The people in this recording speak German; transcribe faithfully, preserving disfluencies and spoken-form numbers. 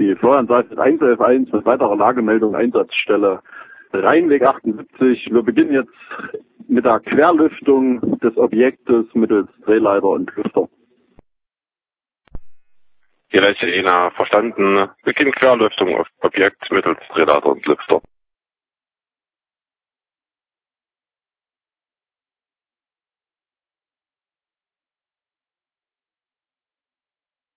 die Florian-Seifert eins elf eins mit weiterer Lagemeldung Einsatzstelle Rheinweg achtundsiebzig. Wir beginnen jetzt mit der Querlüftung des Objektes mittels Drehleiter und Lüfter. Die Leiche Ena verstanden. Beginn Querlüftung auf Objekt mittels Drehleiter und Lüfter.